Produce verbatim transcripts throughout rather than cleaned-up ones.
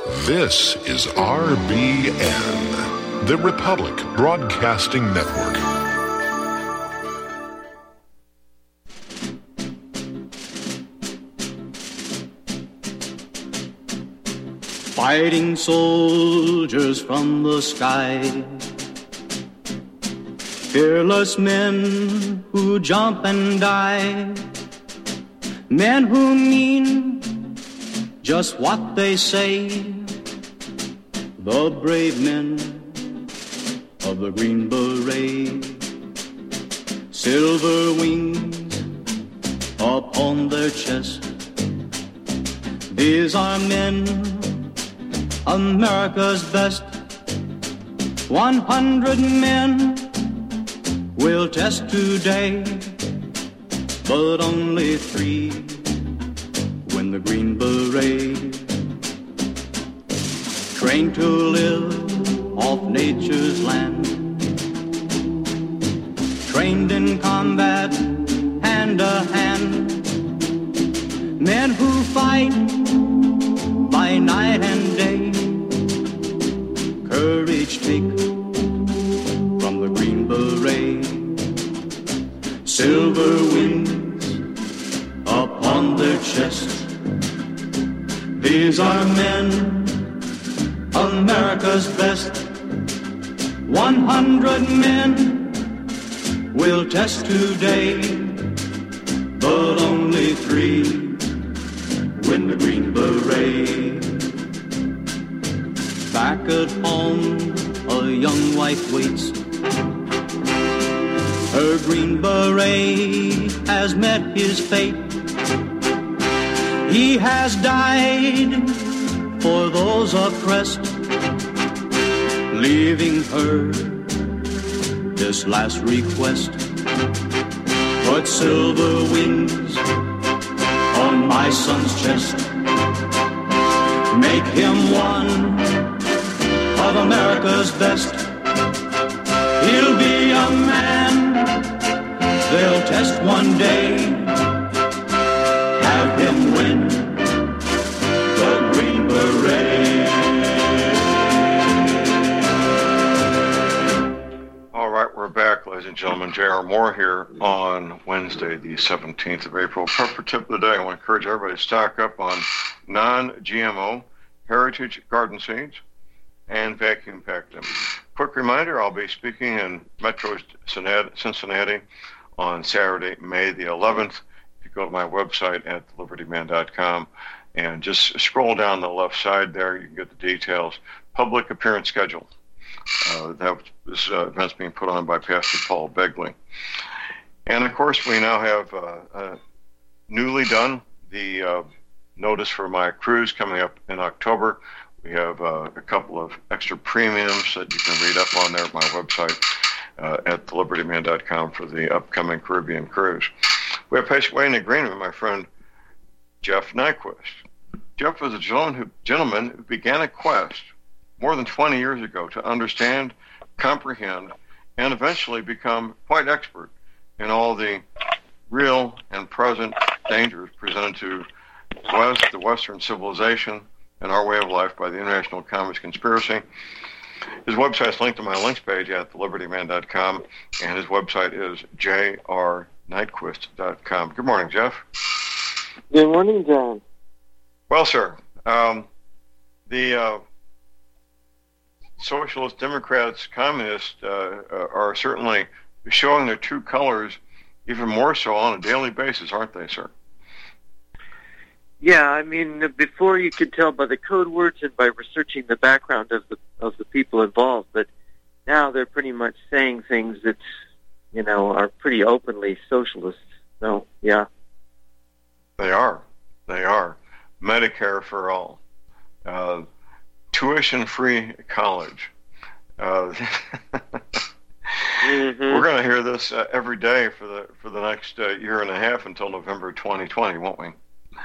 This is R B N, the Republic Broadcasting Network. Fighting soldiers from the sky, fearless men who jump and die, men who mean just what they say, the brave men of the Green Beret, silver wings upon their chest. These are men, America's best. One hundred men will test today, but only three win the Green Beret. Trained to live off nature's land, trained in combat hand to hand, men who fight by night and day, courage take from the Green Beret, silver wings upon their chest. These are men, America's best. One hundred men will test today, but only three win the Green Beret. Back at home, a young wife waits. Her Green Beret has met his fate. He has died for those oppressed, leaving her this last request. Put silver wings on my son's chest. Make him one of America's best. He'll be a man they'll test one day. Have him win the Green Beret. All right, we're back, ladies and gentlemen. J R. Moore here on Wednesday, the seventeenth of April. Prepper tip of the day, I want to encourage everybody to stock up on non-G M O heritage garden seeds and vacuum pack them. Quick reminder, I'll be speaking in Metro Cincinnati on Saturday, May the eleventh. If you go to my website at liberty man dot com and just scroll down the left side there, you can get the details. Public appearance schedule. Uh, that this uh, event's being put on by Pastor Paul Begley. And of course, we now have uh, uh, newly done the uh, notice for my cruise coming up in October. We have uh, a couple of extra premiums that you can read up on there at my website uh, at the liberty man dot com for the upcoming Caribbean cruise. We have basically an agreement with my friend Jeff Nyquist. Jeff was a gentleman who, gentleman who began a quest more than twenty years ago to understand, comprehend, and eventually become quite expert in all the real and present dangers presented to West, the Western civilization, and our way of life by the International Communist Conspiracy. His website is linked to my links page at the liberty man dot com, and his website is j r nyquist dot com. Good morning, Jeff. Good morning, John. Well, sir, um, the uh, socialists, Democrats, communists uh, are certainly showing their true colors even more so on a daily basis, aren't they, sir? Yeah, I mean, before you could tell by the code words and by researching the background of the of the people involved, but now they're pretty much saying things that, you know, are pretty openly socialist. So, yeah. They are. They are. Medicare for all. Uh, tuition-free college. Uh, mm-hmm. We're going to hear this uh, every day for the for the next uh, year and a half until November twenty twenty, won't we?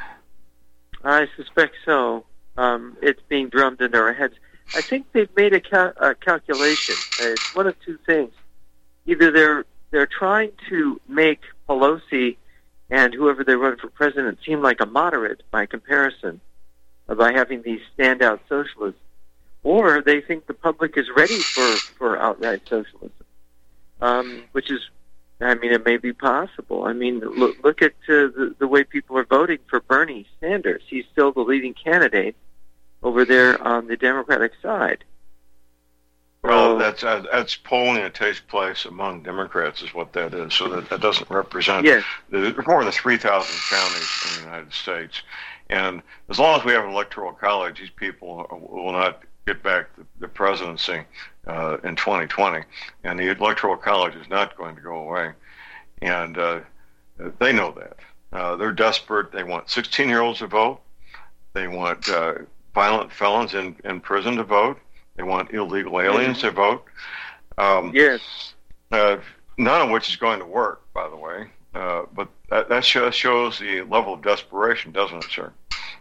I suspect so. Um, it's being drummed into our heads. I think they've made a, cal- a calculation. Uh, it's one of two things. Either they're they're trying to make Pelosi and whoever they run for president seem like a moderate by comparison, uh, by having these standout socialists, or they think the public is ready for, for outright socialism, um, which is, I mean, it may be possible. I mean, look, look at uh, the, the way people are voting for Bernie Sanders. He's still the leading candidate over there on the Democratic side. Well, So, that's uh, that's polling that takes place among Democrats is what that is. So that, that doesn't represent yes. the, more than three thousand counties in the United States. And as long as we have an electoral college, these people will not get back the, the presidency uh, in twenty twenty. And the electoral college is not going to go away. And uh, they know that. Uh, they're desperate. They want sixteen-year-olds to vote. They want uh, violent felons in, in prison to vote. They want illegal aliens to vote. Um, yes. Uh, none of which is going to work, by the way. Uh, but that, that shows, shows the level of desperation, doesn't it, sir?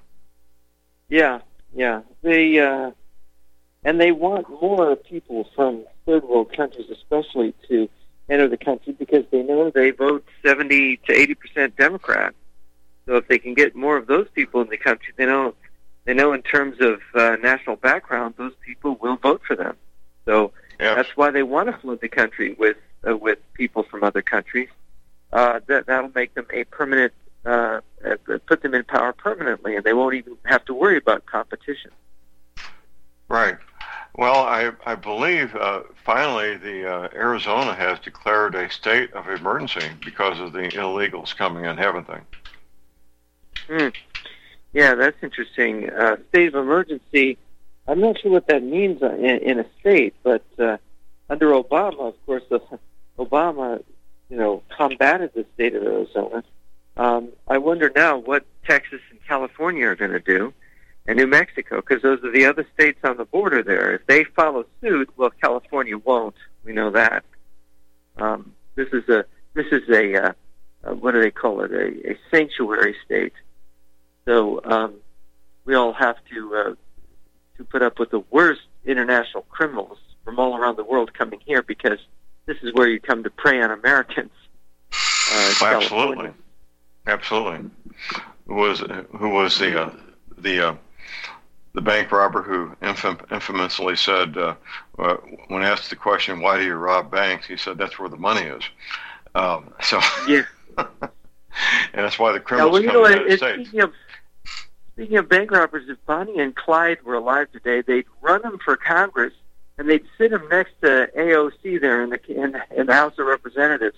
Yeah, yeah. They uh, and they want more people from third world countries, especially, to enter the country because they know they vote seventy to eighty percent Democrat. So if they can get more of those people in the country, they know. They know in terms of uh, national background, those people will vote for them. So yeah. That's why they want to flood the country with uh, with people from other countries. Uh, that that'll make them a permanent, uh, uh, put them in power permanently, and they won't even have to worry about competition. Right. Well, I I believe uh, finally the uh, Arizona has declared a state of emergency because of the illegals coming in, haven't they? Hmm. Yeah, that's interesting. Uh, state of emergency, I'm not sure what that means in, in a state, but uh, under Obama, of course, uh, Obama, you know, combated the state of Arizona. Um, I wonder now what Texas and California are going to do, and New Mexico, because those are the other states on the border there. If they follow suit, well, California won't. We know that. Um, this is a this is a uh, uh, what do they call it? A, a sanctuary state. So um, we all have to uh, to put up with the worst international criminals from all around the world coming here because this is where you come to prey on Americans. Uh, oh, absolutely, absolutely. Who was who was the uh, the uh, the bank robber who infam- infamously said uh, uh, when asked the question, "Why do you rob banks?" He said, "That's where the money is." Um, so yeah. And that's why the criminals yeah, well, you come know, to the United States. Speaking of, speaking of bank robbers, if Bonnie and Clyde were alive today, they'd run them for Congress, and they'd sit them next to A O C there in the in, in the House of Representatives.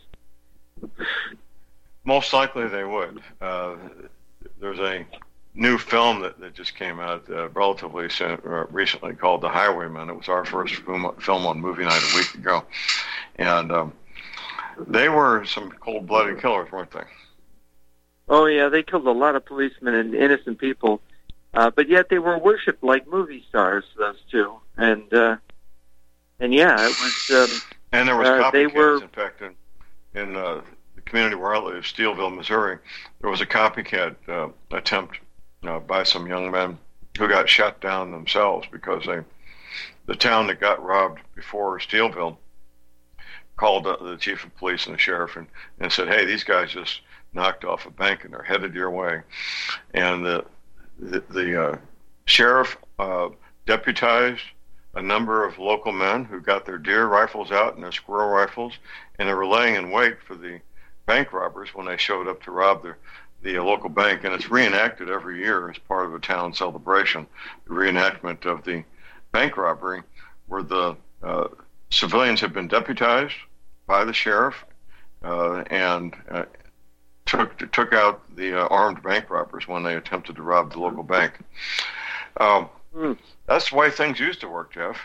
Most likely they would. Uh, there's a new film that, that just came out uh, relatively soon, uh, recently called The Highwayman. It was our first film, film on movie night a week ago. And um, they were some cold-blooded killers, weren't they? Oh, yeah, they killed a lot of policemen and innocent people. Uh, but yet they were worshipped like movie stars, those two. And, uh, and yeah, it was... Um, and there was uh, copycats, they were, in fact, in, in uh, the community where I live, Steelville, Missouri, there was a copycat uh, attempt uh, by some young men who got shot down themselves because they, the town that got robbed before Steelville called uh, the chief of police and the sheriff and, and said, hey, these guys just knocked off a bank and they're headed your way. And the the, the uh, sheriff uh, deputized a number of local men who got their deer rifles out and their squirrel rifles, and they were laying in wait for the bank robbers when they showed up to rob the, the uh, local bank. And it's reenacted every year as part of a town celebration, the reenactment of the bank robbery, where the uh, civilians have been deputized by the sheriff uh, and uh, took took out the uh, armed bank robbers when they attempted to rob the local bank. Um, hmm. That's the way things used to work, Jeff.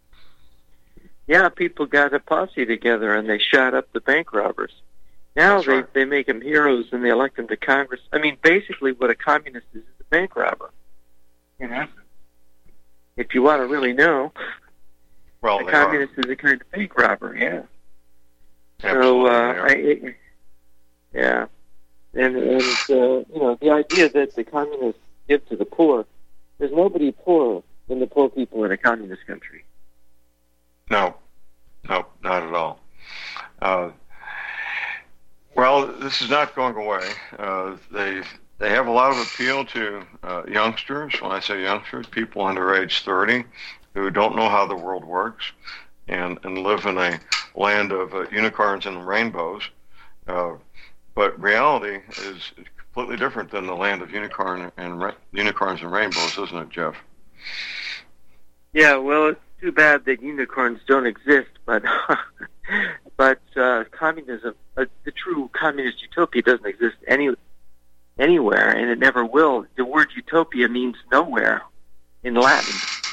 Yeah, people got a posse together and they shot up the bank robbers. Now That's they, right. they make them heroes and they elect them to Congress. I mean, basically what a communist is is a bank robber. You know? If you want to really know, Well, a they communist are. is a kind of bank robber, yeah. Absolutely, So, uh, they are. I, it, yeah. And, and uh, you know, the idea that the communists give to the poor, there's nobody poorer than the poor people in a communist country. No, no, not at all. Uh, well, this is not going away. Uh, they they have a lot of appeal to uh, youngsters. When I say youngsters, people under age thirty who don't know how the world works and, and live in a land of uh, unicorns and rainbows. Uh, but reality is completely different than the land of unicorn and ra- unicorns and rainbows, isn't it, Jeff? Yeah, well, it's too bad that unicorns don't exist, but but uh, communism, uh, the true communist utopia doesn't exist any anywhere, and it never will. The word utopia means nowhere in Latin.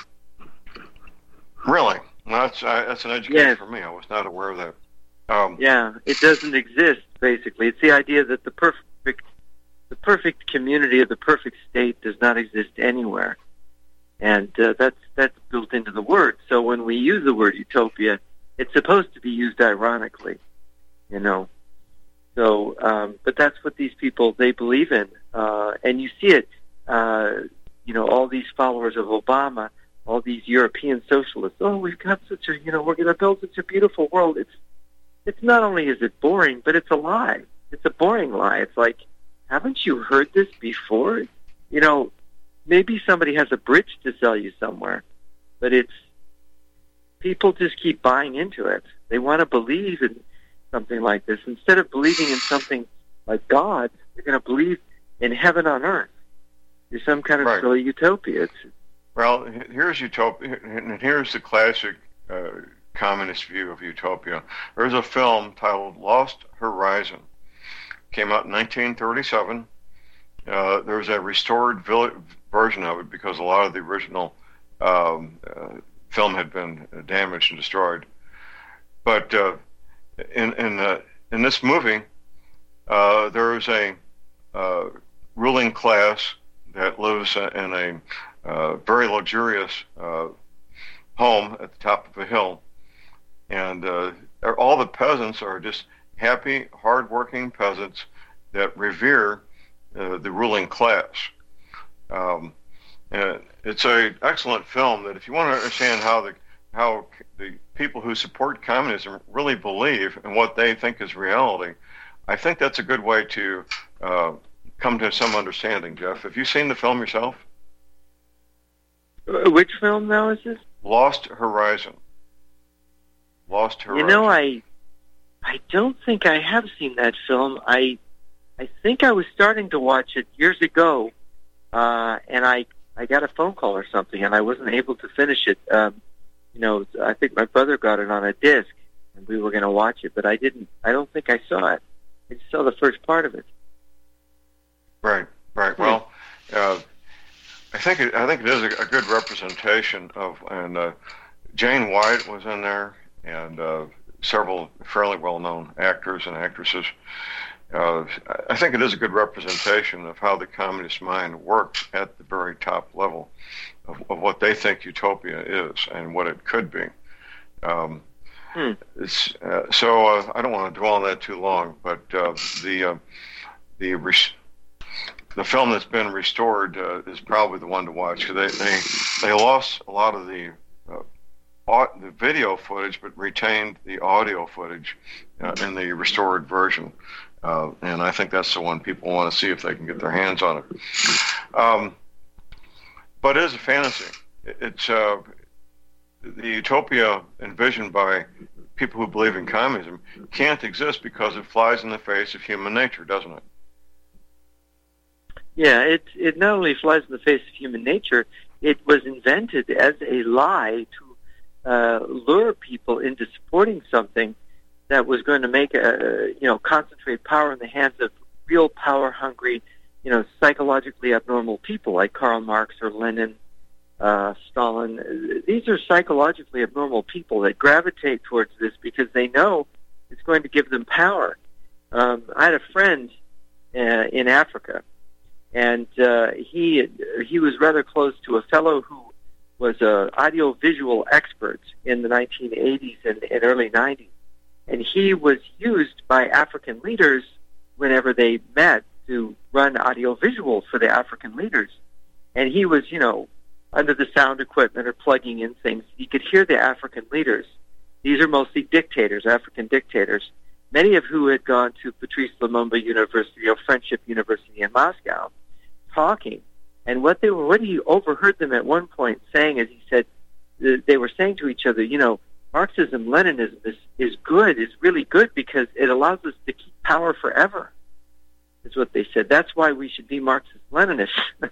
Really? Well, that's, uh, that's an education yes. for me. I was not aware of that. Um, yeah, it doesn't exist, basically. It's the idea that the perfect, the perfect community of the perfect state does not exist anywhere. And uh, that's that's built into the word. So when we use the word utopia, it's supposed to be used ironically, you know. So, um, but that's what these people, they believe in. Uh, and you see it, uh, you know, all these followers of Obama, all these European socialists. Oh, we've got such a, you know, we're going to build such a beautiful world. It's, it's not only is it boring, but it's a lie. It's a boring lie. It's like, haven't you heard this before? You know, maybe somebody has a bridge to sell you somewhere, but it's, people just keep buying into it. They want to believe in something like this. Instead of believing in something like God, they're going to believe in heaven on earth. There's some kind of right. silly utopia. It's, well, here's utopia, and here's the classic uh, communist view of utopia. There's a film titled Lost Horizon. Came out in nineteen thirty-seven. Uh, there's a restored vil- version of it because a lot of the original um, uh, film had been damaged and destroyed. But uh, in in uh, in this movie, uh, there is a uh, ruling class that lives in a uh, very luxurious uh, home at the top of a hill, and uh, all the peasants are just happy, hardworking peasants that revere uh, the ruling class. Um, and it's an excellent film that if you want to understand how the how the people who support communism really believe in what they think is reality, I think that's a good way to uh, come to some understanding, Jeff. Have you seen the film yourself? Which film now is this? Lost Horizon. Lost Horizon. You know, I I don't think I have seen that film. I I think I was starting to watch it years ago, uh, and I, I got a phone call or something, and I wasn't able to finish it. Um, you know, I think my brother got it on a disc, and we were going to watch it, but I didn't. I don't think I saw it. I just saw the first part of it. Right, right. Well, uh, I think it, I think it is a, a good representation of, and uh, Jane White was in there, and uh, several fairly well-known actors and actresses. Uh, I think it is a good representation of how the communist mind works at the very top level of, of what they think utopia is and what it could be. Um, hmm. it's, uh, so uh, I don't want to dwell on that too long, but uh, the uh, the res- the film that's been restored uh, is probably the one to watch. They they they lost a lot of the uh, au- the video footage, but retained the audio footage uh, in the restored version. Uh, and I think that's the one people want to see if they can get their hands on it. Um, but it is a fantasy. It's uh, the utopia envisioned by people who believe in communism can't exist because it flies in the face of human nature, doesn't it? Yeah, it it not only flies in the face of human nature, it was invented as a lie to uh, lure people into supporting something that was going to make a, you know, concentrate power in the hands of real power-hungry, you know, psychologically abnormal people like Karl Marx or Lenin, uh, Stalin. These are psychologically abnormal people that gravitate towards this because they know it's going to give them power. Um, I had a friend uh, in Africa, and uh, he he was rather close to a fellow who was an audiovisual expert in the nineteen eighties and, and early nineties. And he was used by African leaders whenever they met to run audiovisual for the African leaders. And he was, you know, under the sound equipment or plugging in things. He could hear the African leaders. These are mostly dictators, African dictators. many of who had gone to Patrice Lumumba University or Friendship University in Moscow, talking. And what they were, what he overheard them at one point saying is, he said, they were saying to each other, you know, Marxism, Leninism is, is good, is really good because it allows us to keep power forever, is what they said. That's why we should be Marxist-Leninists.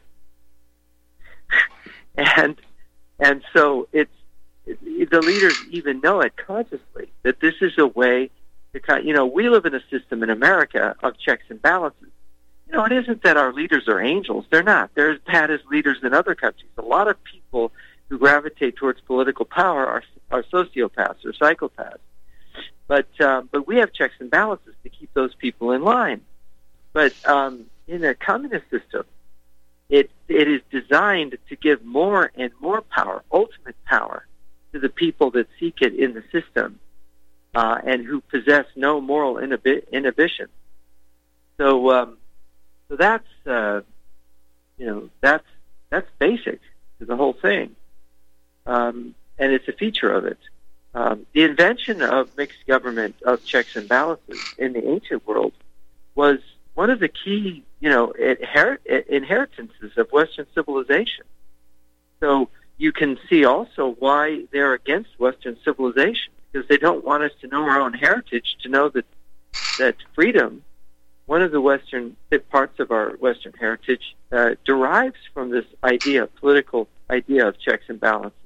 and and so it's, it, the leaders even know it consciously, that this is a way to, you know, we live in a system in America of checks and balances. You know, it isn't that our leaders are angels. They're not. They're as bad as leaders in other countries. A lot of people who gravitate towards political power are, are sociopaths or psychopaths. But um, but we have checks and balances to keep those people in line. But um, in a communist system, it it is designed to give more and more power, ultimate power, to the people that seek it in the system uh, and who possess no moral inhibi- inhibition. So. Um, So that's, uh, you know, that's that's basic to the whole thing, um, and it's a feature of it. Um, the invention of mixed government, of checks and balances in the ancient world, was one of the key, you know, inher- inheritances of Western civilization. So you can see also why they're against Western civilization, because they don't want us to know our own heritage, to know that that freedom. One of the Western parts of our Western heritage uh, derives from this idea, political idea of checks and balances.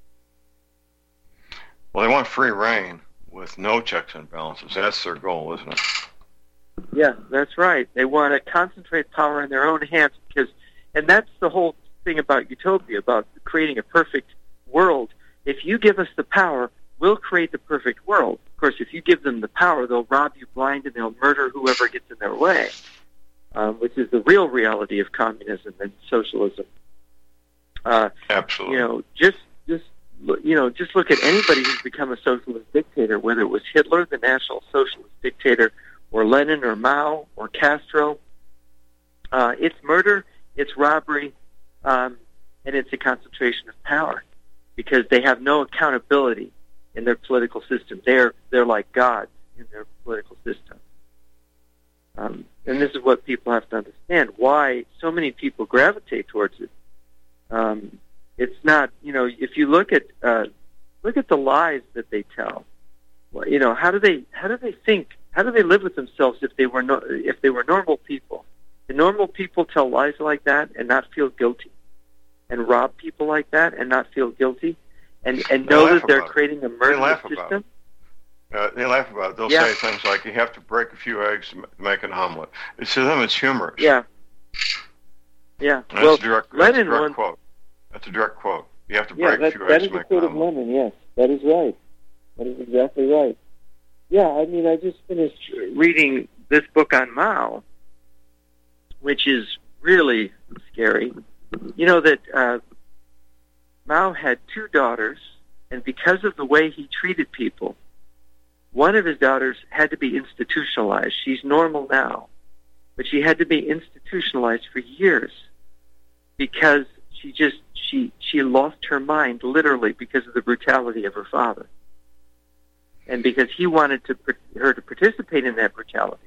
Well, they want free reign with no checks and balances. That's their goal, isn't it? Yeah, that's right. They want to concentrate power in their own hands, because, and that's the whole thing about utopia, about creating a perfect world. If you give us the power, we'll create the perfect world. Of course, if you give them the power, they'll rob you blind and they'll murder whoever gets in their way, um, which is the real reality of communism and socialism. Uh, Absolutely. You know, just just you know, just look at anybody who's become a socialist dictator, whether it was Hitler, the National Socialist dictator, or Lenin, or Mao, or Castro. Uh, it's murder, it's robbery, um, and it's a concentration of power, because they have no accountability in their political system. They're they're like gods in their political system. Um, and this is what people have to understand, why so many people gravitate towards it. Um, it's not, you know, if you look at uh, look at the lies that they tell. Well, you know, how do they how do they think? How do they live with themselves if they were no, if they were normal people? Do normal people tell lies like that and not feel guilty, and rob people like that and not feel guilty? And, and know that they're creating a murderous system? Uh, they laugh about it. They'll yeah. say things like, you have to break a few eggs to make an omelet. It's, to them, it's humorous. Yeah. Yeah. And well, that's a direct, Lenin that's a direct once, quote. That's a direct quote. You have to yeah, break that, a few that eggs is to make a quote an of omelet. Lenin, yes. That is right. That is exactly right. Yeah, I mean, I just finished reading this book on Mao, which is really scary. You know that uh, Mao had two daughters, and because of the way he treated people, one of his daughters had to be institutionalized. She's normal now, but she had to be institutionalized for years because she just she she lost her mind literally because of the brutality of her father, and because he wanted to her to participate in that brutality.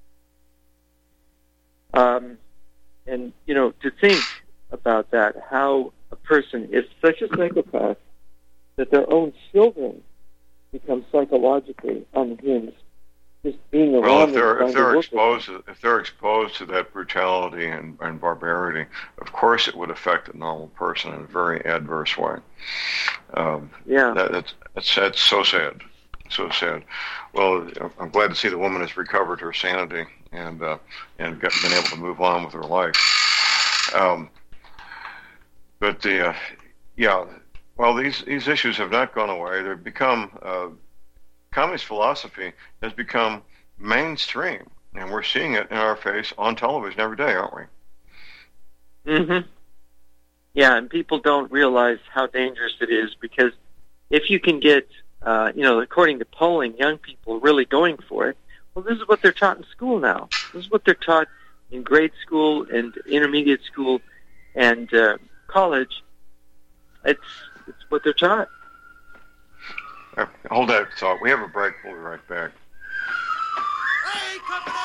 Um, and you know, to think about that, how a person is such a psychopath that their own children become psychologically unhinged, just being around. Well, if they're them, if they're to exposed to, if they're exposed to that brutality and, and barbarity, of course it would affect a normal person in a very adverse way. Um, yeah, that, that's that's that's so sad, so sad. Well, I'm glad to see the woman has recovered her sanity and uh, and got, been able to move on with her life. Um, but the uh, yeah. Well, these, these issues have not gone away. They've become, uh, communist philosophy has become mainstream, and we're seeing it in our face on television every day, aren't we? Mm-hmm. Yeah, and people don't realize how dangerous it is, because if you can get, uh, you know, according to polling, young people really going for it, well, this is what they're taught in school now. This is what they're taught in grade school and intermediate school and uh, college. It's It's what they're taught. Hold that thought. We have a break. We'll be right back. company!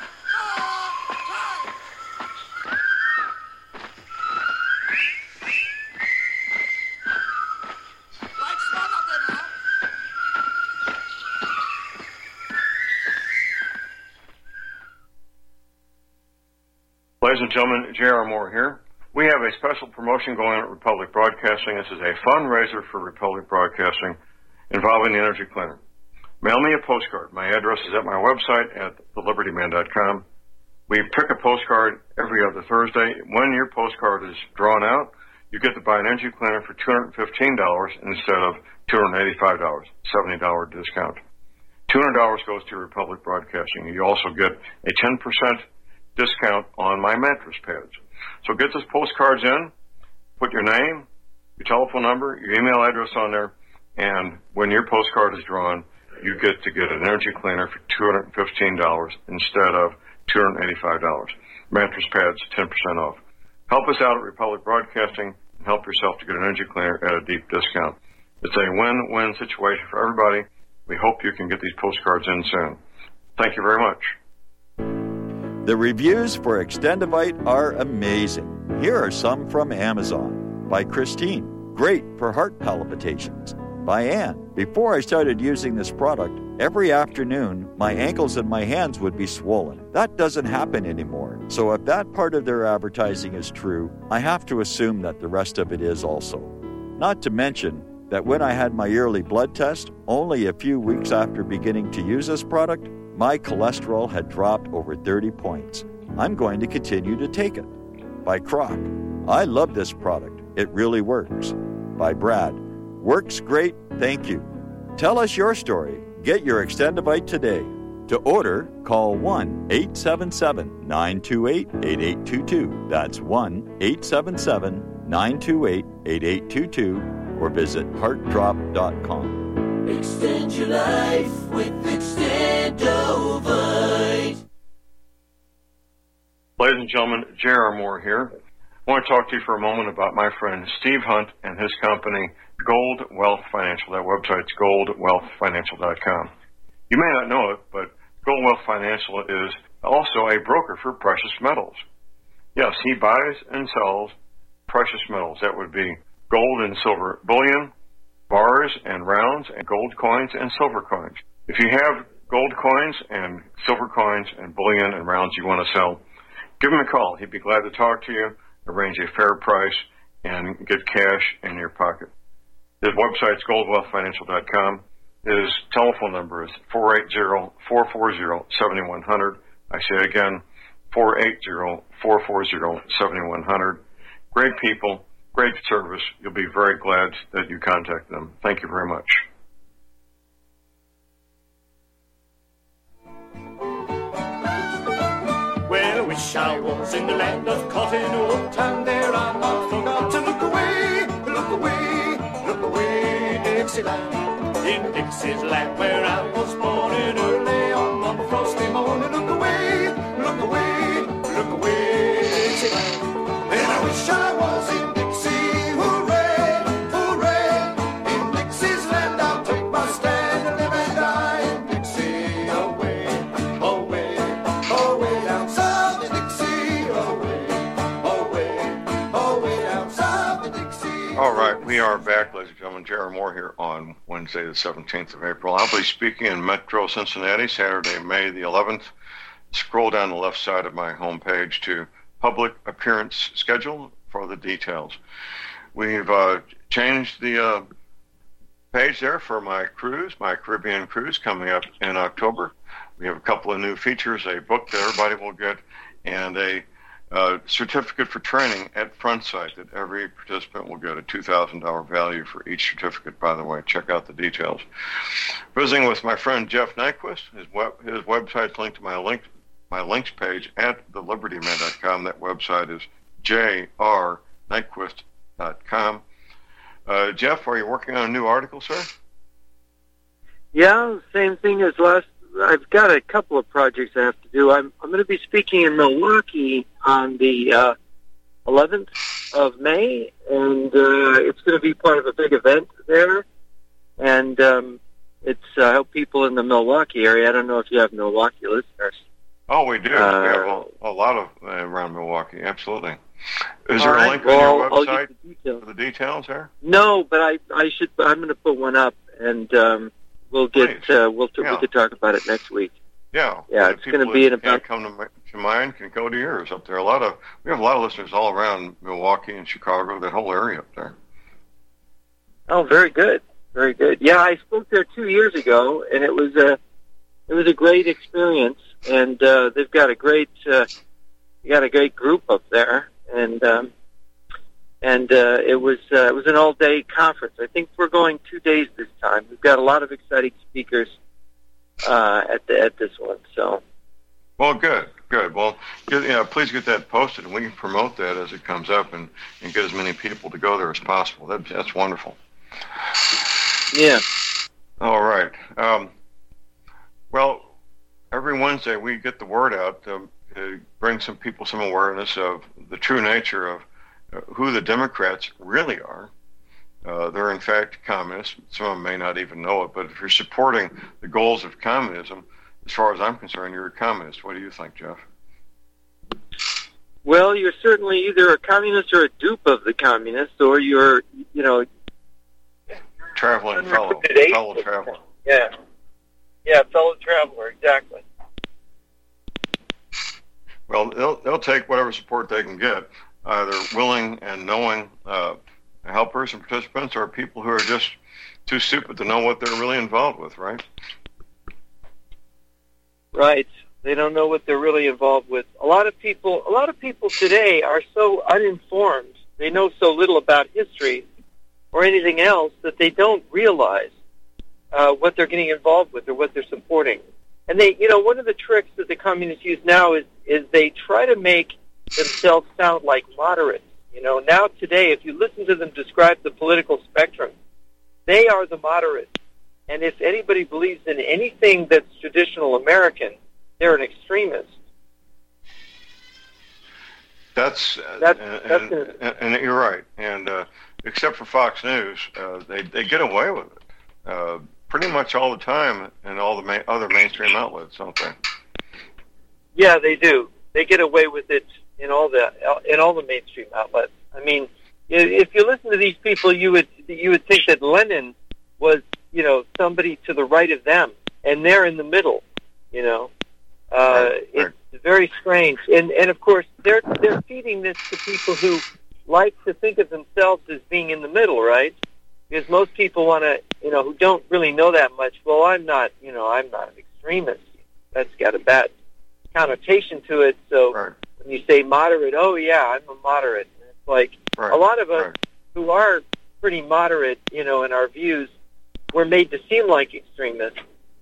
Ladies and gentlemen, J R. Moore here. We have a special promotion going on at Republic Broadcasting. This is a fundraiser for Republic Broadcasting involving the Energy Cleaner. Mail me a postcard. My address is at my website at the liberty man dot com. We pick a postcard every other Thursday. When your postcard is drawn out, you get to buy an Energy Cleaner for two hundred fifteen dollars instead of two hundred eighty-five dollars, seventy dollars discount. two hundred dollars goes to Republic Broadcasting. You also get a ten percent discount on my mattress pads. So get those postcards in, put your name, your telephone number, your email address on there, and when your postcard is drawn, you get to get an Energy Cleaner for two hundred fifteen dollars instead of two hundred eighty-five dollars. Mattress pads, ten percent off. Help us out at Republic Broadcasting and help yourself to get an Energy Cleaner at a deep discount. It's a win-win situation for everybody. We hope you can get these postcards in soon. Thank you very much. The reviews for Extendivite are amazing. Here are some from Amazon. By Christine, great for heart palpitations. By Ann, before I started using this product, every afternoon my ankles and my hands would be swollen. That doesn't happen anymore. So if that part of their advertising is true, I have to assume that the rest of it is also. Not to mention that when I had my yearly blood test, only a few weeks after beginning to use this product, my cholesterol had dropped over thirty points. I'm going to continue to take it. By Croc, I love this product. It really works. By Brad, works great, thank you. Tell us your story. Get your Extendivite today. To order, call one eight seven seven, nine two eight, eight eight two two. That's one eight seven seven, nine two eight, eight eight two two or visit heart drop dot com. Extend your life with Extendovite. Ladies and gentlemen, J R. Moore here. I want to talk to you for a moment about my friend Steve Hunt and his company, Gold Wealth Financial. That website's gold wealth financial dot com. You may not know it, but Gold Wealth Financial is also a broker for precious metals. Yes, he buys and sells precious metals. That would be gold and silver bullion, bars and rounds, and gold coins and silver coins. If you have gold coins and silver coins and bullion and rounds you want to sell, give him a call. He'd be glad to talk to you, arrange a fair price, and get cash in your pocket. His website's gold wealth financial dot com. His telephone number is four eight zero, four four zero, seven one zero zero. I say it again, four eight zero, four four zero, seven one zero zero. Great people, great service. You'll be very glad that you contact them. Thank you very much. Well, I wish I was in the land of cotton wool, and there I not forgot to look away, look away, look away, Dixieland. In Dixie's land where I was born in early on one frosty morning, look away, look away, look away, Dixieland. And I wish I was in Dixie, hooray, hooray. In Dixie's land I'll take my stand and live and die in Dixie, away, away, away down south in Dixie, away, away, away down south in Dixie. All right, we are back, ladies and gentlemen. J R. Moore here on Wednesday, the seventeenth of April. I'll be speaking in Metro Cincinnati, Saturday, May the eleventh. Scroll down the left side of my homepage to public appearance schedule for the details. We've uh, changed the uh, page there for my cruise, my Caribbean cruise coming up in October. We have a couple of new features, a book that everybody will get, and a uh, certificate for training at Frontside that every participant will get, a two thousand dollars value for each certificate, by the way. Check out the details. Visiting with my friend Jeff Nyquist. His, web, his website's linked to my link, my links page at the liberty man dot com. That website is j r nyquist dot com. Uh, Jeff, are you working on a new article, sir? Yeah, same thing as last. I've got a couple of projects I have to do. I'm I'm going to be speaking in Milwaukee on the uh, eleventh of May, and uh, it's going to be part of a big event there. And um, it's uh, help people in the Milwaukee area. I don't know if you have Milwaukee listeners, Oh, we do. Uh, we have a, a lot of uh, around Milwaukee. Absolutely. Is there right. a link well, on your website the for the details there? No, but I, I should. I'm going to put one up, and um, we'll get. Uh, we'll t- yeah. we could talk about it next week. Yeah. Yeah, and it's going to be in about. Come to, to mind can go to yours up there. A lot of we have a lot of listeners all around Milwaukee and Chicago, that whole area up there. Oh, very good, very good. Yeah, I spoke there two years ago, and it was a it was a great experience. And uh, they've got a great uh, you got a great group up there, and um, and uh, it was uh, it was an all day conference. I think we're going two days this time. We've got a lot of exciting speakers uh, at the at this one. So. Well, good, good. Well, get, you know, please get that posted, and we can promote that as it comes up, and, and get as many people to go there as possible. That, that's wonderful. Yeah. All right. Um, well, every Wednesday we get the word out to, to bring some people some awareness of the true nature of uh, who the Democrats really are. Uh, they're in fact communists. Some of them may not even know it, but if you're supporting the goals of communism, as far as I'm concerned, you're a communist. What do you think, Jeff? Well, you're certainly either a communist or a dupe of the communists, or you're, you know, traveling fellow, fellow traveler. Yeah, yeah, fellow traveler, exactly. Well, they'll they'll take whatever support they can get, either willing and knowing uh, helpers and participants, or people who are just too stupid to know what they're really involved with, right? Right. They don't know what they're really involved with. A lot of people, a lot of people today are so uninformed. They know so little about history or anything else that they don't realize uh, what they're getting involved with or what they're supporting. And they, you know, one of the tricks that the communists use now is is they try to make themselves sound like moderates. You know, now today, if you listen to them describe the political spectrum, they are the moderates. And if anybody believes in anything that's traditional American, they're an extremist. That's, uh, that's, and, that's and, and, and you're right. And uh, except for Fox News, uh, they they get away with it uh, pretty much all the time in all the ma- other mainstream outlets, don't they? Yeah, they do. They get away with it in all the in all the mainstream outlets. I mean, if you listen to these people, you would you would think that Lenin was, you know, somebody to the right of them, and they're in the middle. You know, uh, right, right. It's very strange, and and of course they're they're feeding this to people who like to think of themselves as being in the middle, right? Because most people want to, you know, who don't really know that much. Well, I'm not, you know, I'm not an extremist. That's got a bad connotation to it. So right. when you say moderate, oh yeah, I'm a moderate. And it's like right. a lot of us right. who are pretty moderate, you know, in our views, we're made to seem like extremists,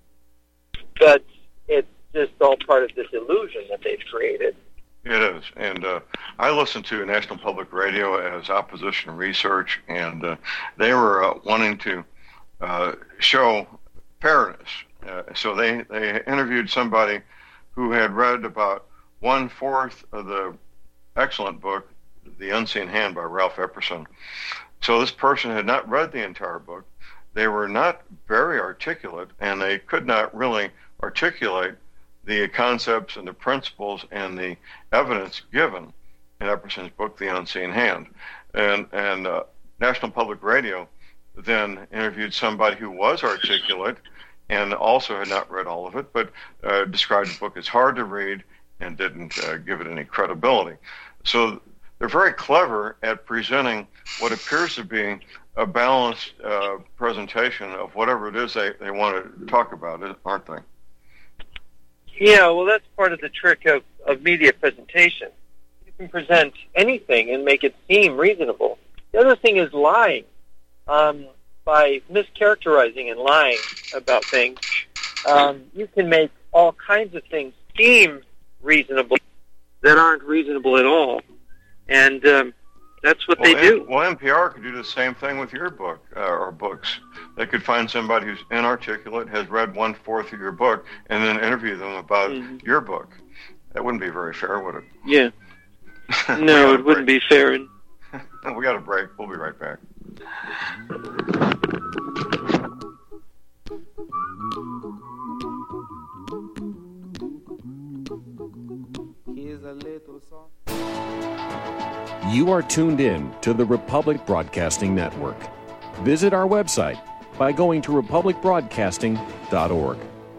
but it's just all part of this illusion that they've created. It is, and uh, I listened to National Public Radio as opposition research, and uh, they were uh, wanting to uh, show fairness. Uh, so they, they interviewed somebody who had read about one-fourth of the excellent book, The Unseen Hand by Ralph Epperson. So this person had not read the entire book. They were not very articulate, and they could not really articulate the concepts and the principles and the evidence given in Epperson's book, The Unseen Hand. And, and uh, National Public Radio then interviewed somebody who was articulate and also had not read all of it, but uh, described the book as hard to read and didn't uh, give it any credibility. So they're very clever at presenting what appears to be a balanced uh, presentation of whatever it is they, they want to talk about, aren't they? Yeah, well, that's part of the trick of, of media presentation. You can present anything and make it seem reasonable. The other thing is lying. Um, by mischaracterizing and lying about things, um, you can make all kinds of things seem reasonable that aren't reasonable at all. And um, that's what well, they do. N- well, N P R could do the same thing with your book uh, or books. They could find somebody who's inarticulate, has read one-fourth of your book, and then interview them about mm-hmm. your book. That wouldn't be very fair, would it? Yeah. No, it wouldn't be fair. And... we got a break. We'll be right back. are tuned in to the Republic Broadcasting Network. Visit our website by going to republic broadcasting dot org.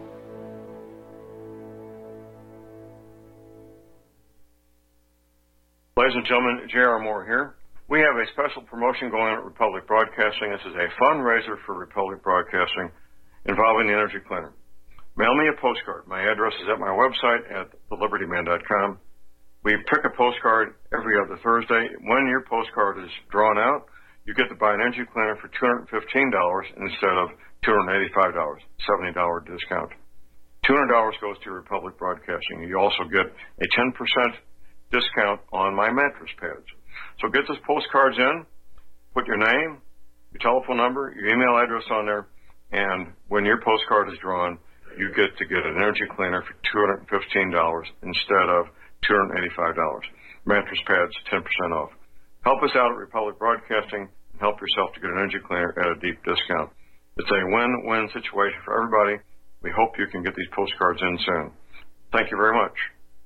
Ladies and gentlemen, J R. Moore here. We have a special promotion going on at Republic Broadcasting. This is a fundraiser for Republic Broadcasting involving the Energy Cleaner. Mail me a postcard. My address is at my website at the liberty man dot com. We pick a postcard every other Thursday. When your postcard is drawn out, you get to buy an Energy Cleaner for two hundred fifteen dollars instead of two hundred eighty-five dollars, seventy dollars discount. two hundred dollars goes to Republic Broadcasting. You also get a ten percent discount on my mattress pads. So get those postcards in, put your name, your telephone number, your email address on there, and when your postcard is drawn, you get to get an Energy Cleaner for two hundred fifteen dollars instead of two hundred eighty-five dollars. Mattress pads, ten percent off. Help us out at Republic Broadcasting and help yourself to get an Energy Cleaner at a deep discount. It's a win-win situation for everybody. We hope you can get these postcards in soon. Thank you very much.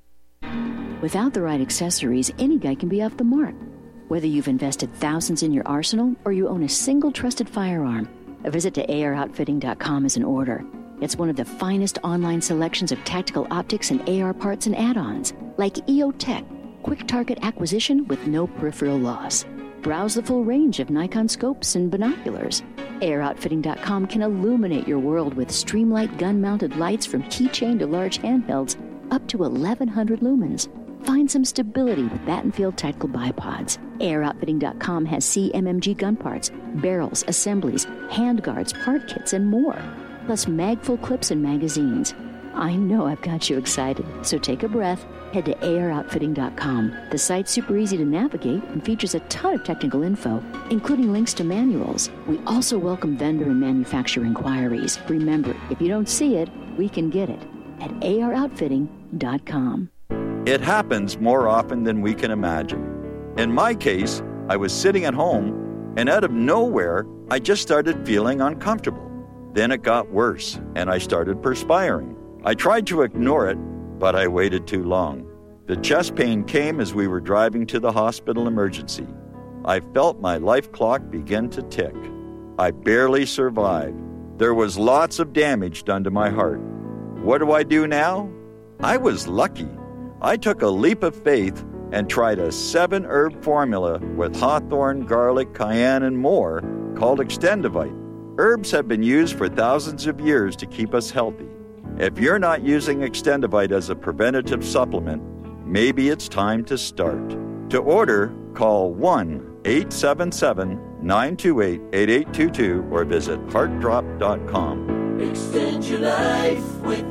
Without the right accessories, any guy can be off the mark. Whether you've invested thousands in your arsenal or you own a single trusted firearm, a visit to A R outfitting dot com is in order. It's one of the finest online selections of tactical optics and A R parts and add-ons, like E O Tech, quick target acquisition with no peripheral loss. Browse the full range of Nikon scopes and binoculars. A R outfitting dot com can illuminate your world with Streamlight gun-mounted lights from keychain to large handhelds up to eleven hundred lumens. Find some stability with Battenfield tactical bipods. A R outfitting dot com has C M M G gun parts, barrels, assemblies, handguards, part kits, and more, plus magful clips and magazines. I know I've got you excited, so take a breath. Head to A R outfitting dot com. The site's super easy to navigate and features a ton of technical info, including links to manuals. We also welcome vendor and manufacturer inquiries. Remember, if you don't see it, we can get it at A R outfitting dot com. It happens more often than we can imagine. In my case, I was sitting at home, and out of nowhere, I just started feeling uncomfortable. Then it got worse, and I started perspiring. I tried to ignore it, but I waited too long. The chest pain came as we were driving to the hospital emergency. I felt my life clock begin to tick. I barely survived. There was lots of damage done to my heart. What do I do now? I was lucky. I took a leap of faith and tried a seven-herb formula with hawthorn, garlic, cayenne, and more called Extendivite. Herbs have been used for thousands of years to keep us healthy. If you're not using Extendivite as a preventative supplement, maybe it's time to start. To order, call one eight seven seven, nine two eight, eight eight two two or visit heart drop dot com. Extend your life with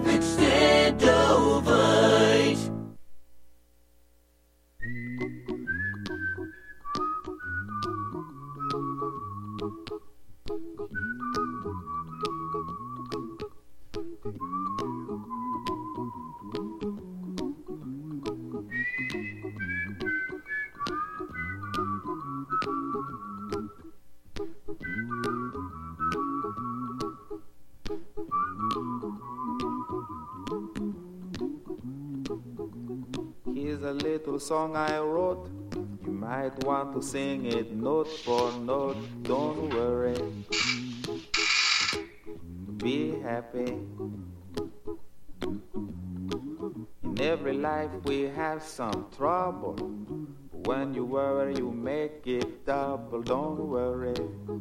Extendovite. Here's a little song I wrote. You might want to sing it note for note. Don't worry. Be happy. In every life we have some trouble. When you worry, you make it double. Don't worry.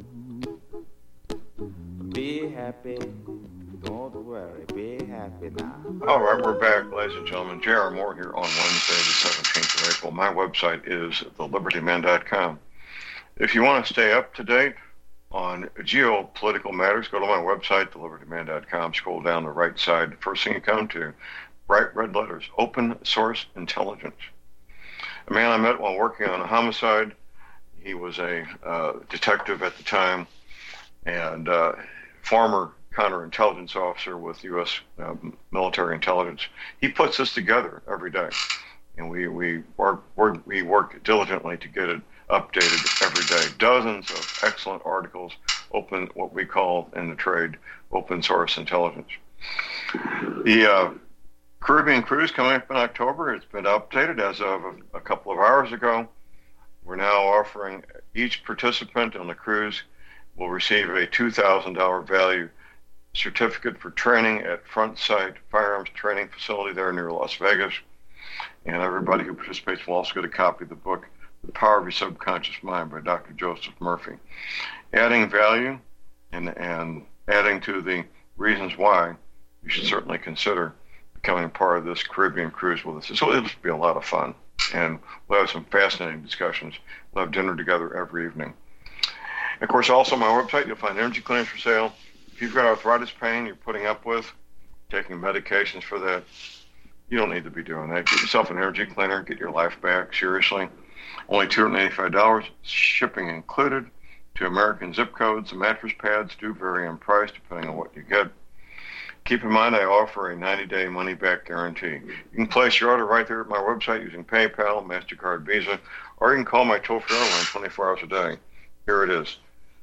Be happy. Don't worry. Be happy now. All right, we're back, ladies and gentlemen. J R. Moore here on Wednesday, the seventeenth of April. My website is the liberty man dot com. If you want to stay up to date on geopolitical matters, go to my website, the liberty man dot com. Scroll down the right side. The first thing you come to, bright red letters, open source intelligence. A man I met while working on a homicide. He was a uh, detective at the time and uh, former counterintelligence officer with U S uh, military intelligence. He puts this together every day, and we we work, work we work diligently to get it updated every day. Dozens of excellent articles, open what we call in the trade open source intelligence. The uh, Caribbean cruise coming up in October. It's been updated as of a, a couple of hours ago. we're now offering each participant on the cruise will receive a two thousand dollars value certificate for training at Front Sight Firearms Training Facility there near Las Vegas. And everybody who participates will also get a copy of the book, The Power of Your Subconscious Mind by Doctor Joseph Murphy. Adding value and, and adding to the reasons why you should certainly consider becoming part of this Caribbean cruise with us. So it'll be a lot of fun. And we'll have some fascinating discussions. We'll have dinner together every evening. Of course, also on my website, you'll find energy cleaners for sale. If you've got arthritis pain you're putting up with, taking medications for that, you don't need to be doing that. Get yourself an energy cleaner, get your life back, seriously. Only two hundred eighty-five dollars, shipping included, to American zip codes. The mattress pads do vary in price depending on what you get. Keep in mind I offer a ninety-day money-back guarantee. You can place your order right there at my website using PayPal, MasterCard, Visa, or you can call my toll-free line twenty-four hours a day. Here it is,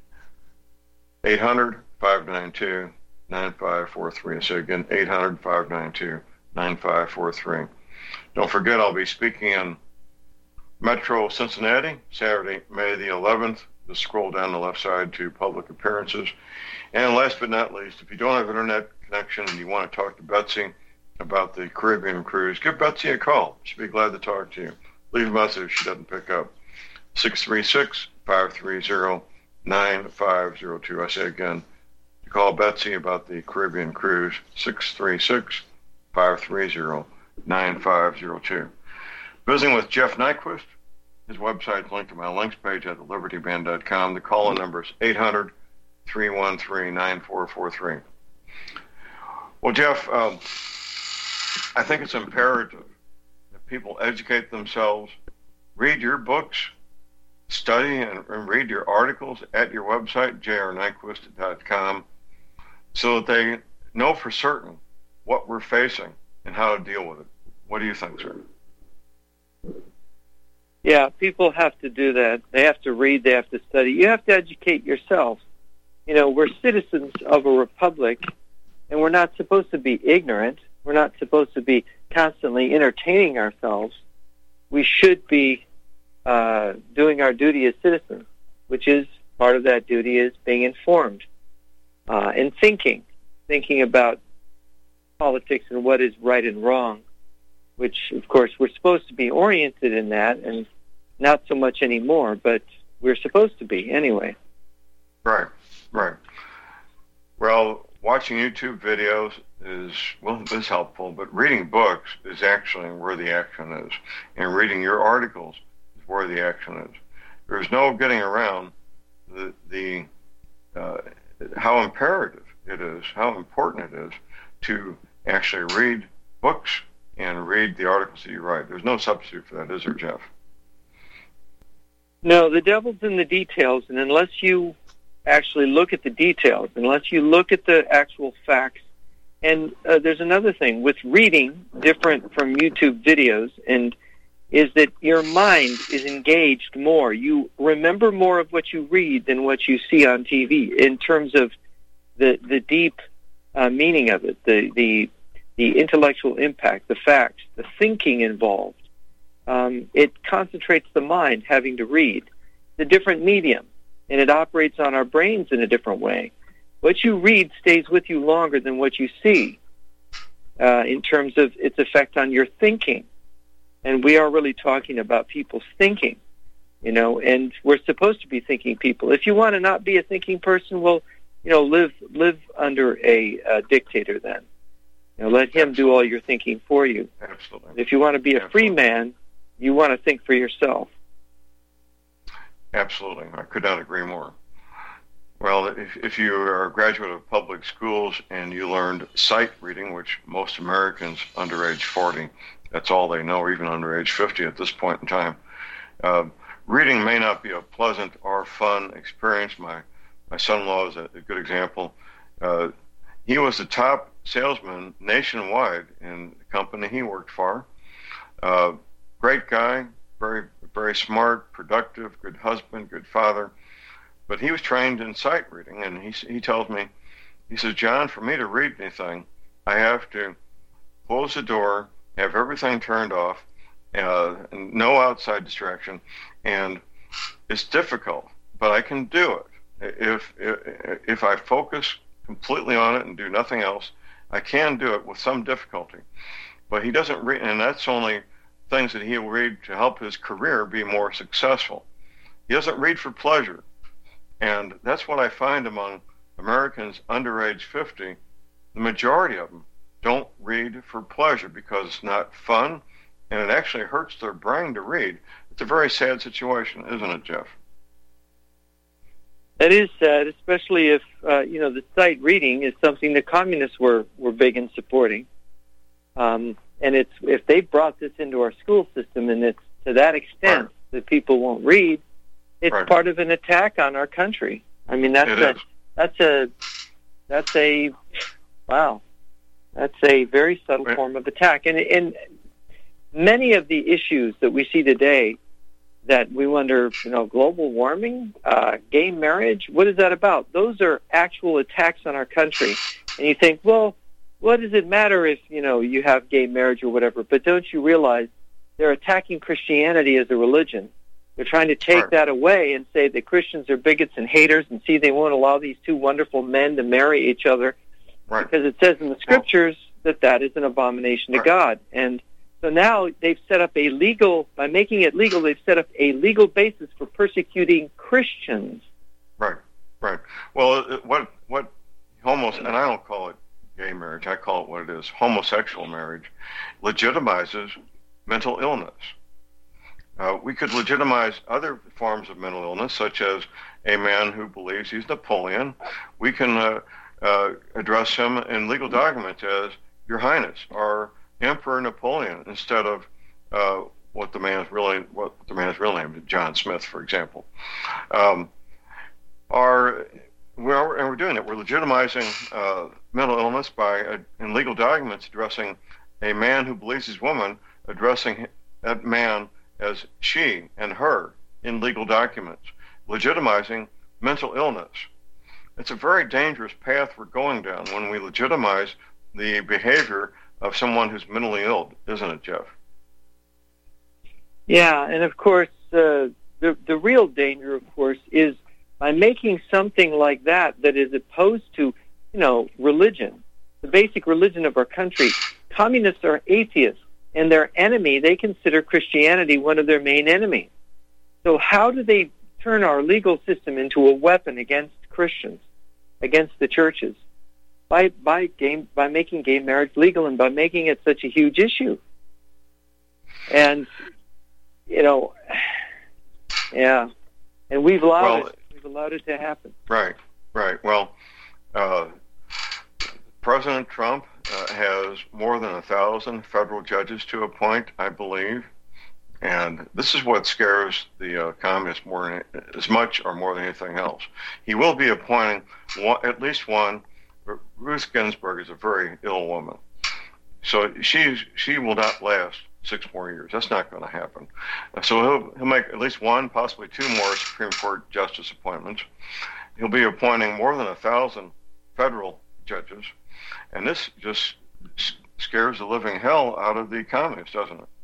eight hundred, five nine two, nine five four three. I say again, eight hundred, five nine two, nine five four three. Don't forget, I'll be speaking in Metro Cincinnati, Saturday, May the eleventh. Just scroll down the left side to public appearances. And last but not least, if you don't have internet connection and you want to talk to Betsy about the Caribbean cruise, give Betsy a call. She'd be glad to talk to you. Leave a message if she doesn't pick up. six three six, five three zero, nine five zero two. I say again, to call Betsy about the Caribbean cruise, six three six, five three zero, nine five zero two. Visiting with Jeff Nyquist, his website is linked to my links page at the liberty band dot com. The call-in number is eight hundred, three one three, nine four four three. Well, Jeff, um, I think it's imperative that people educate themselves, read your books, study and, and read your articles at your website, j r nyquist dot com, so that they know for certain what we're facing and how to deal with it. What do you think, sir? Yeah, people have to do that. They have to read, they have to study. You have to educate yourself. You know, we're citizens of a republic, and we're not supposed to be ignorant. We're not supposed to be constantly entertaining ourselves. We should be uh, doing our duty as citizens, which is part of that duty is being informed uh, and thinking, thinking about politics and what is right and wrong, which, of course, we're supposed to be oriented in that, and not so much anymore, but we're supposed to be anyway. Right, right. Well, watching YouTube videos is, well, is helpful, but reading books is actually where the action is. And reading your articles is where the action is. There's no getting around the, the uh, how imperative it is, how important it is to actually read books and read the articles that you write. There's no substitute for that, is there, Jeff? No, the devil's in the details, and unless you actually look at the details, unless you look at the actual facts, and uh, there's another thing with reading, different from YouTube videos, and is that your mind is engaged more. You remember more of what you read than what you see on T V in terms of the the deep uh, meaning of it, the the the intellectual impact, the facts, the thinking involved. Um, it concentrates the mind having to read. It's a different medium, and it operates on our brains in a different way. What you read stays with you longer than what you see uh, in terms of its effect on your thinking. And we are really talking about people's thinking, you know, and we're supposed to be thinking people. If you want to not be a thinking person, well, you know, live live under a, a dictator then. You know, let him Absolutely. do all your thinking for you. Absolutely. If you want to be a Absolutely. free man, you want to think for yourself. Absolutely. I could not agree more. Well, if, if you are a graduate of public schools and you learned sight reading, which most Americans under age forty, that's all they know, or even under age fifty at this point in time, uh, reading may not be a pleasant or fun experience. My, my son-in-law is a, a good example. Uh, he was the top salesman nationwide in the company he worked for. Uh, great guy, very very smart, productive, good husband, good father. But he was trained in sight reading, and he he tells me, he says, John, for me to read anything, I have to close the door, have everything turned off, uh, and no outside distraction, and it's difficult, but I can do it. If, if if I focus completely on it and do nothing else, I can do it with some difficulty. But he doesn't read, and that's only things that he'll read to help his career be more successful. He doesn't read for pleasure. And that's what I find among Americans under age fifty. The majority of them don't read for pleasure because it's not fun, and it actually hurts their brain to read. It's a very sad situation, isn't it, Jeff? That is sad, especially if, uh, you know, the sight reading is something the communists were, were big in supporting. Um, and it's if they brought this into our school system and it's to that extent right. that people won't read, it's right. part of an attack on our country. I mean, that's it a, is. that's a, that's a, wow, that's a very subtle right. form of attack. And, and many of the issues that we see today that we wonder, you know, global warming, uh, gay marriage, what is that about? Those are actual attacks on our country. And you think, well, what does it matter if, you know, you have gay marriage or whatever? But don't you realize they're attacking Christianity as a religion? They're trying to take right. that away and say that Christians are bigots and haters, and see, they won't allow these two wonderful men to marry each other right. because it says in the scriptures well, that that is an abomination to right. God. And so now they've set up a legal, by making it legal, they've set up a legal basis for persecuting Christians. Right, right. Well, what, what homos, and I don't call it gay marriage, I call it what it is, homosexual marriage, legitimizes mental illness. Uh, we could legitimize other forms of mental illness, such as a man who believes he's Napoleon. We can uh, uh, address him in legal documents as Your Highness or Emperor Napoleon, instead of uh, what the man's really what the man's real name is, John Smith, for example. Um, our we're, and we're doing it. We're legitimizing uh, mental illness by, uh, in legal documents, addressing a man who believes he's woman, addressing that man as she and her in legal documents, legitimizing mental illness. It's a very dangerous path we're going down when we legitimize the behavior of someone who's mentally ill, isn't it, Jeff? Yeah, and of course, uh, the the real danger, of course, is by making something like that that is opposed to, you know, religion, the basic religion of our country. Communists are atheists, and their enemy, they consider Christianity one of their main enemies. So how do they turn our legal system into a weapon against Christians, against the churches? By by gay, by making gay marriage legal and by making it such a huge issue. And, you know, yeah, and we've allowed well, it. We've allowed it to happen. Right, right. Well, uh, President Trump uh, has more than a thousand federal judges to appoint, I believe. And this is what scares the uh, communists more than, as much or more than anything else. He will be appointing one, at least one. Ruth Ginsburg is a very ill woman. So she she will not last six more years. That's not going to happen. So he'll, he'll make at least one, possibly two more Supreme Court justice appointments. He'll be appointing more than a thousand federal judges. And this just scares the living hell out of the communists, doesn't it?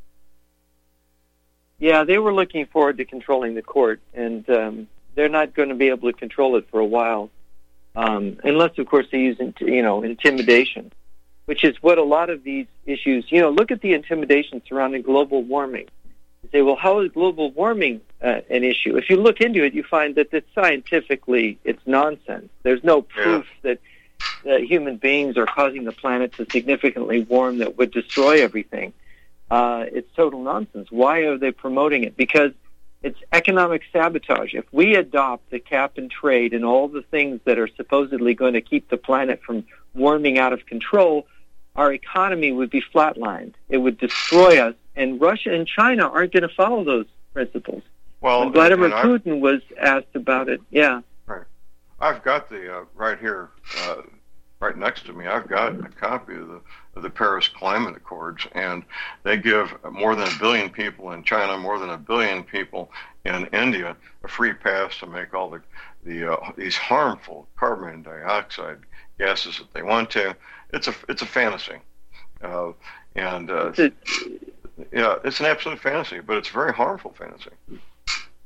Yeah, they were looking forward to controlling the court, and um, they're not going to be able to control it for a while, um, unless, of course, they use, you know, intimidation, which is what a lot of these issues, you know, look at the intimidation surrounding global warming. You say, well, how is global warming uh, an issue? If you look into it, you find that it's scientifically, it's nonsense. There's no proof yeah. that that human beings are causing the planet to significantly warm that would destroy everything. Uh, it's total nonsense. Why are they promoting it? Because it's economic sabotage. If we adopt the cap and trade and all the things that are supposedly going to keep the planet from warming out of control, our economy would be flatlined. It would destroy us, and Russia and China aren't going to follow those principles. Well, when Vladimir and, and Putin was asked about it, yeah. Right. I've got the, uh, right here, uh, right next to me, I've got a copy of the of the Paris Climate Accords, and they give more than a billion people in China, more than a billion people in India, a free pass to make all the, the uh, these harmful carbon dioxide gases that they want to. It's a it's a fantasy, uh, and uh, yeah, it's an absolute fantasy, but it's a very harmful fantasy.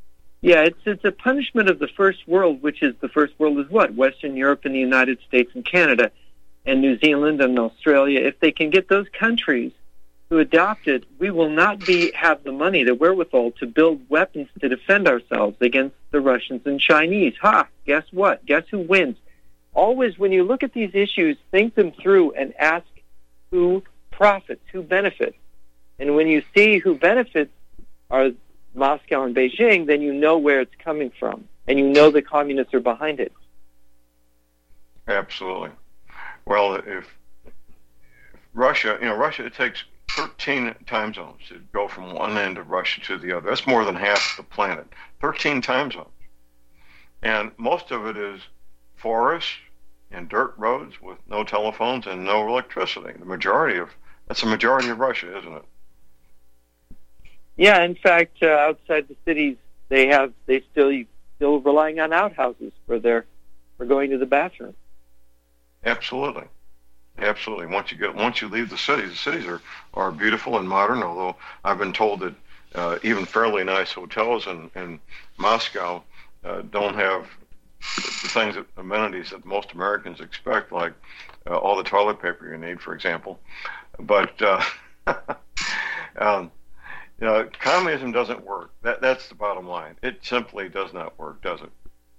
Yeah, it's it's a punishment of the first world, which is the first world is what? Western Europe and the United States and Canada and New Zealand and Australia. If they can get those countries to adopt it, we will not be have the money, the wherewithal to build weapons to defend ourselves against the Russians and Chinese. Ha! Guess what? Guess who wins? Always, when you look at these issues, think them through and ask who profits, who benefits. And when you see who benefits are Moscow and Beijing, then you know where it's coming from, and you know the communists are behind it. Absolutely. Well, if, if Russia, you know, Russia, it takes thirteen time zones to go from one end of Russia to the other. That's more than half the planet. thirteen time zones. And most of it is forests and dirt roads with no telephones and no electricity. The majority of, that's the majority of Russia, isn't it? Yeah, in fact, uh, outside the cities, they have, they still, still relying on outhouses for their, for going to the bathroom. Absolutely. Absolutely. Once you get, once you leave the cities, the cities are, are beautiful and modern, although I've been told that uh, even fairly nice hotels in, in Moscow uh, don't have the things, that, amenities that most Americans expect, like uh, all the toilet paper you need, for example. But, uh, um, you know, communism doesn't work. That, that's the bottom line. It simply does not work, does it?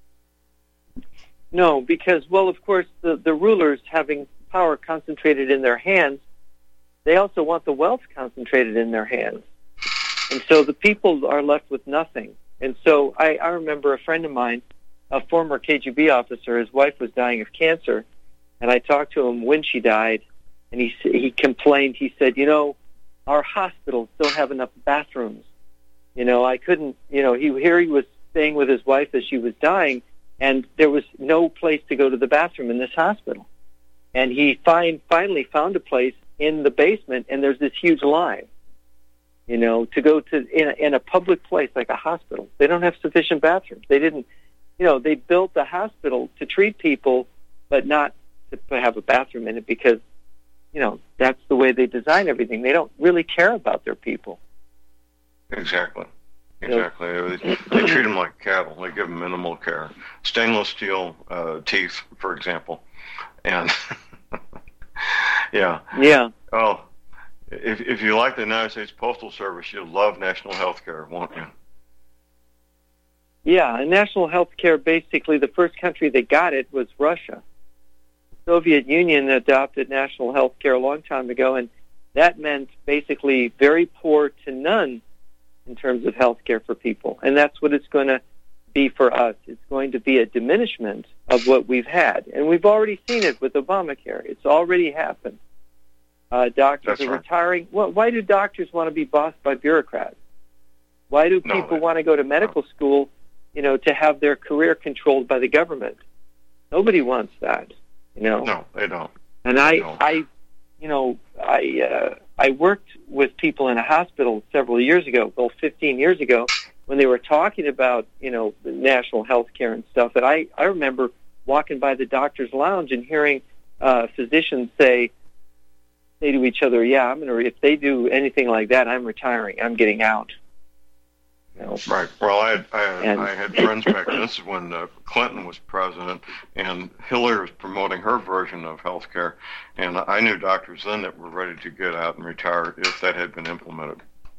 No, because, well, of course, the, the rulers, having power concentrated in their hands, they also want the wealth concentrated in their hands. And so the people are left with nothing. And so I, I remember a friend of mine, a former K G B officer, his wife was dying of cancer, and I talked to him when she died, and he he complained. He said, you know, our hospitals don't have enough bathrooms. You know, I couldn't, you know, he here he was staying with his wife as she was dying, and there was no place to go to the bathroom in this hospital. And he find, finally found a place in the basement, and there's this huge line, you know, to go to in a, in a public place like a hospital. They don't have sufficient bathrooms. They didn't, you know, they built the hospital to treat people, but not to have a bathroom in it because, you know, that's the way they design everything. They don't really care about their people. Exactly. Exactly. They, they treat them like cattle. They give them minimal care. Stainless steel uh, teeth, for example. And, yeah. Yeah. Oh, if if you like the United States Postal Service, you'll love national health care, won't you? Yeah, and national health care, basically, the first country that got it was Russia. The Soviet Union adopted national health care a long time ago, and that meant basically very poor to none in terms of health care for people. And that's what it's going to be for us. It's going to be a diminishment of what we've had. And we've already seen it with Obamacare. It's already happened. Uh, doctors That's are right. retiring. Well, why do doctors want to be bossed by bureaucrats? Why do No, people they- want to go to medical no. school, you know, to have their career controlled by the government? Nobody wants that, you know. No, they don't. And I, No. I, you know, I, uh, I worked with people in a hospital several years ago, well, fifteen years ago, when they were talking about, you know, the national health care and stuff. And I, I remember walking by the doctor's lounge and hearing uh, physicians say, say to each other, "Yeah, I'm gonna. If they do anything like that, I'm retiring. I'm getting out." You know? Right. Well, I had, I had, And- I had friends back then. This is when uh, Clinton was president, and Hillary was promoting her version of health care. And I knew doctors then that were ready to get out and retire if that had been implemented.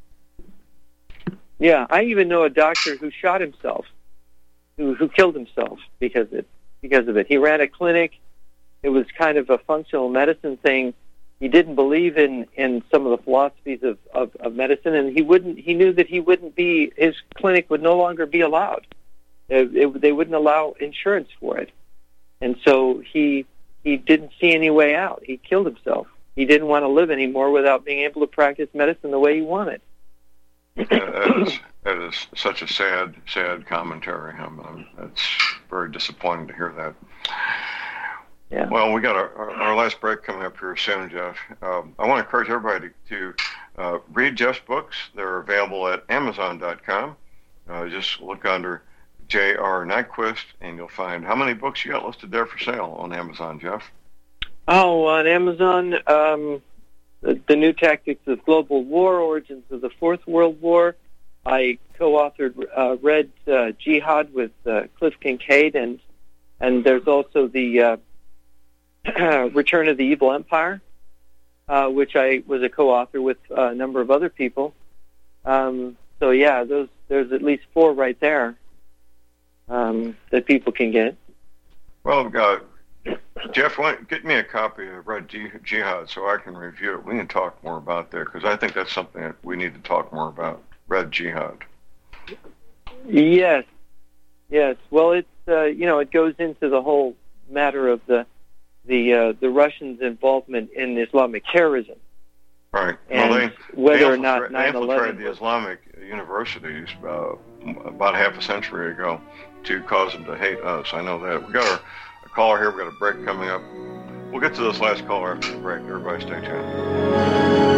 Yeah, I even know a doctor who shot himself, who who killed himself because it because of it. He ran a clinic. It was kind of a functional medicine thing. He didn't believe in, in some of the philosophies of, of, of medicine, and he wouldn't. He knew that he wouldn't be. His clinic would no longer be allowed. It, it, they wouldn't allow insurance for it, and so he he didn't see any way out. He killed himself. He didn't want to live anymore without being able to practice medicine the way he wanted. Uh, that, is, that is such a sad, sad commentary. I mean, it's very disappointing to hear that. Yeah. Well, we got our, our, our last break coming up here soon, Jeff. Um, I want to encourage everybody to, to uh, read Jeff's books. They're available at amazon dot com. Uh, just look under J R Nyquist, and you'll find how many books you got listed there for sale on Amazon, Jeff. Oh, on Amazon, um, the, the New Tactics of Global War, Origins of the Fourth World War, I co-authored uh, Red uh, Jihad with uh, Cliff Kincaid, and and there's also the uh, Return of the Evil Empire, uh, which I was a co-author with a number of other people. Um, so yeah, those there's at least four right there um, that people can get. Well, uh, Jeff, why, get me a copy of Red Jihad so I can review it. We can talk more about that because I think that's something that we need to talk more about. Red Jihad. Yes, yes. Well, it's uh, you know it goes into the whole matter of the the uh, the Russians' involvement in Islamic terrorism. Right. And well, they, whether they or not nine eleven infiltrated the was... Islamic universities uh, about half a century ago to cause them to hate us. I know that. We got our, a caller here. We got a break coming up. We'll get to this last caller after the break. Everybody, stay tuned.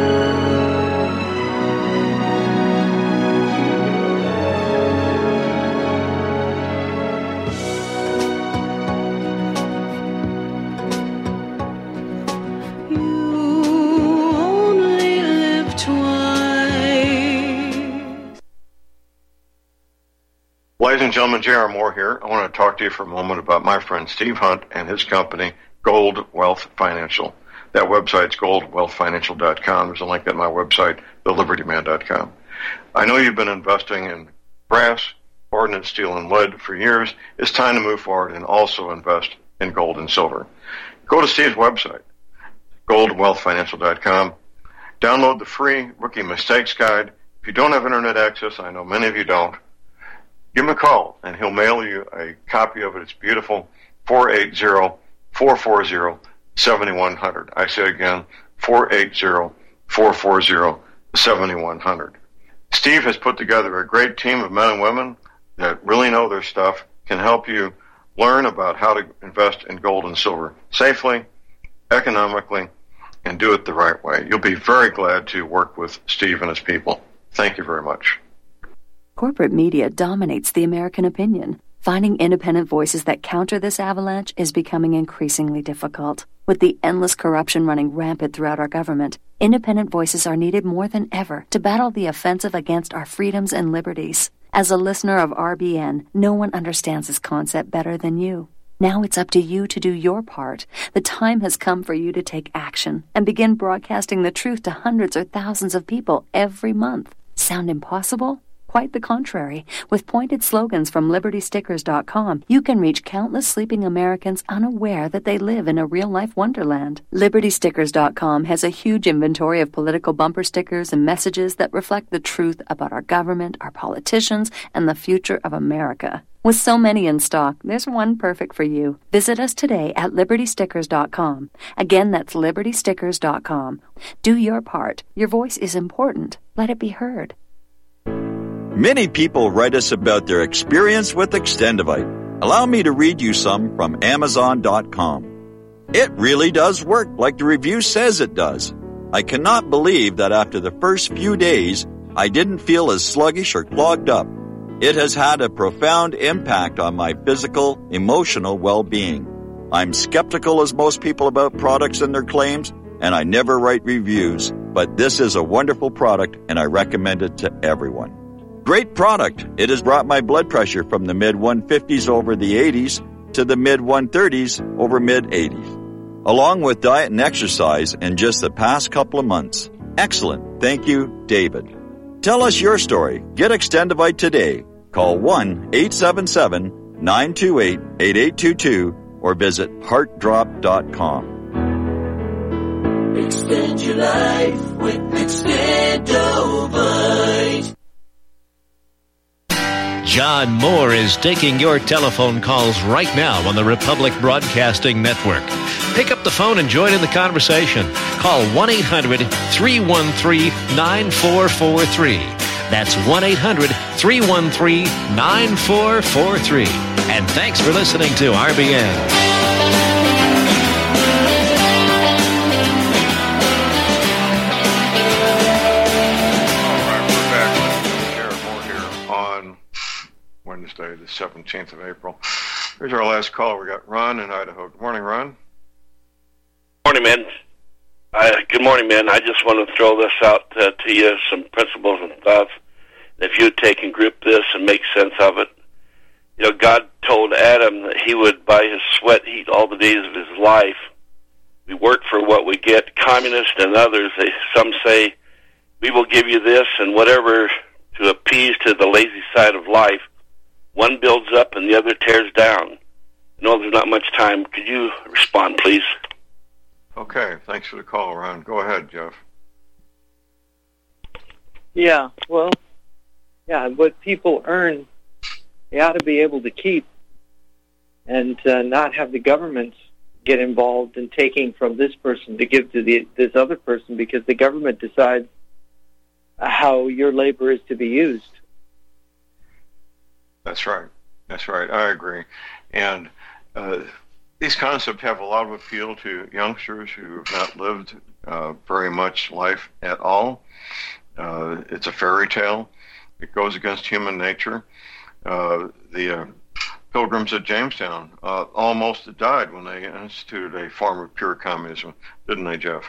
Ladies and gentlemen, J R. Moore here. I want to talk to you for a moment about my friend Steve Hunt and his company, Gold Wealth Financial. That website's gold wealth financial dot com. There's a link at my website, the liberty man dot com. I know you've been investing in brass, ordnance, steel, and lead for years. It's time to move forward and also invest in gold and silver. Go to Steve's website, gold wealth financial dot com. Download the free Rookie Mistakes Guide. If you don't have internet access, I know many of you don't, give him a call, and he'll mail you a copy of it. It's beautiful, four eight zero, four four zero, seven one zero zero. I say again, four eight zero, four four zero, seven one zero zero. Steve has put together a great team of men and women that really know their stuff, can help you learn about how to invest in gold and silver safely, economically, and do it the right way. You'll be very glad to work with Steve and his people. Thank you very much. Corporate media dominates the American opinion. Finding independent voices that counter this avalanche is becoming increasingly difficult. With the endless corruption running rampant throughout our government, independent voices are needed more than ever to battle the offensive against our freedoms and liberties. As a listener of R B N, no one understands this concept better than you. Now it's up to you to do your part. The time has come for you to take action and begin broadcasting the truth to hundreds or thousands of people every month. Sound impossible? Quite the contrary. With pointed slogans from liberty stickers dot com, you can reach countless sleeping Americans unaware that they live in a real-life wonderland. liberty stickers dot com has a huge inventory of political bumper stickers and messages that reflect the truth about our government, our politicians, and the future of America. With so many in stock, there's one perfect for you. Visit us today at liberty stickers dot com. Again, that's liberty stickers dot com. Do your part. Your voice is important. Let it be heard. Many people write us about their experience with Extendivite. Allow me to read you some from amazon dot com. It really does work like the review says it does. I cannot believe that after the first few days, I didn't feel as sluggish or clogged up. It has had a profound impact on my physical, emotional well-being. I'm skeptical as most people about products and their claims, and I never write reviews, but this is a wonderful product and I recommend it to everyone. Great product. It has brought my blood pressure from the mid one fifties over the eighties to the mid one thirties over mid eighties, along with diet and exercise in just the past couple of months. Excellent. Thank you, David. Tell us your story. Get Extendivite today. Call one eight seven seven, nine two eight, eight eight two two or visit heart drop dot com. Extend your life with Extendivite. John Moore is taking your telephone calls right now on the Republic Broadcasting Network. Pick up the phone and join in the conversation. Call one eight hundred, three one three, nine four four three. That's one eight hundred, three one three, nine four four three. And thanks for listening to R B N. Wednesday, the seventeenth of April. Here's our last call. We got Ron in Idaho. Good morning, Ron. Morning, man. Uh, good morning, man. I just want to throw this out uh, to you, some principles and thoughts. If you take and grip this and make sense of it, you know, God told Adam that he would, by his sweat, eat all the days of his life. We work for what we get. Communists and others, they, some say, we will give you this and whatever to appease to the lazy side of life. One builds up and the other tears down. I know there's not much time. Could you respond, please? Okay, thanks for the call, Ron. Go ahead, Jeff. Yeah, well, yeah, what people earn, they ought to be able to keep, and uh, not have the government get involved in taking from this person to give to the, this other person, because the government decides how your labor is to be used. That's right. That's right. I agree. And uh, these concepts have a lot of appeal to youngsters who have not lived uh, very much life at all. Uh, it's a fairy tale. It goes against human nature. Uh, the uh, Pilgrims at Jamestown uh, almost died when they instituted a form of pure communism, didn't they, Jeff?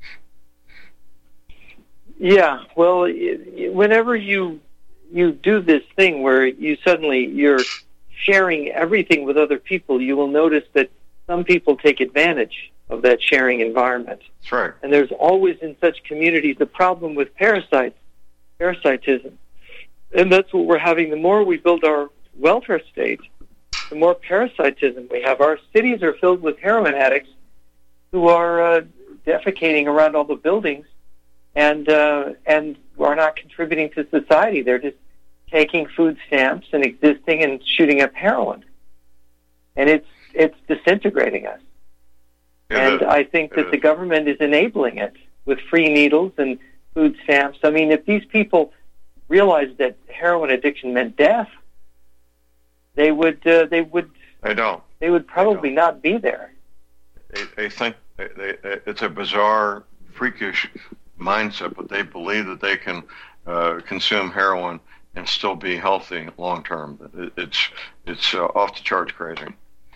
Yeah. Well, whenever you you do this thing where you suddenly you're sharing everything with other people, you will notice that some people take advantage of that sharing environment. That's right. And there's always in such communities a problem with parasites, parasitism. And that's what we're having. The more we build our welfare state, the more parasitism we have. Our cities are filled with heroin addicts who are uh, defecating around all the buildings and uh, and are not contributing to society. They're just taking food stamps and existing and shooting up heroin. And it's it's disintegrating us. Yeah, and I think that the government is enabling it with free needles and food stamps. I mean, if these people realized that heroin addiction meant death, they would uh, they would they don't they would probably they not be there. They, they think they, they, it's a bizarre, freakish mindset, but they believe that they can uh, consume heroin and still be healthy long term. It, it's it's uh, off the charts crazy.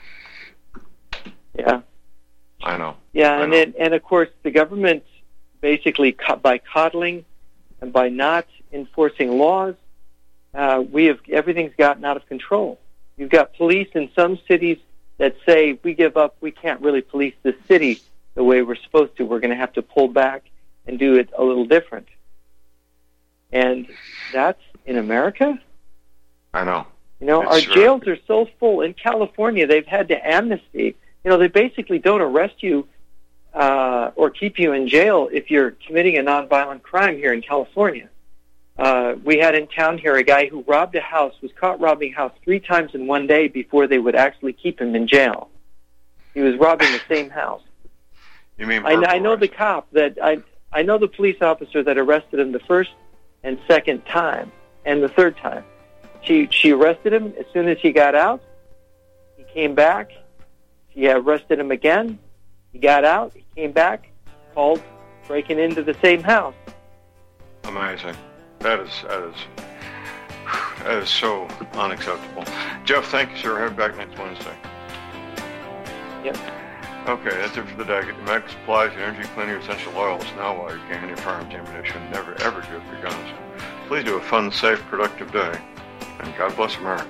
Yeah. I know. Yeah, I and know. It, and of course the government basically by coddling and by not enforcing laws, uh, we have everything's gotten out of control. You've got police in some cities that say we give up, we can't really police the city the way we're supposed to. We're going to have to pull back and do it a little different. And that's in America. I know. You know, It's our true. jails are so full. In California, they've had to amnesty. You know, they basically don't arrest you uh, or keep you in jail if you're committing a nonviolent crime here in California. Uh, we had in town here a guy who robbed a house, was caught robbing a house three times in one day before they would actually keep him in jail. He was robbing the same house. You mean I, I know the cop that I I know the police officer that arrested him the first and second time and the third time. She she arrested him as soon as he got out. He came back. She arrested him again. He got out. He came back, called breaking into the same house. Amazing. That is that is that is so unacceptable. Jeff, thank you, sir. Have you back next Wednesday. Yep. Okay, that's it for the day. Get your medical supplies, your energy, cleaner, your essential oils. Now while you can, your firearms ammunition. Never, ever give up your guns. Please do a fun, safe, productive day. And God bless America.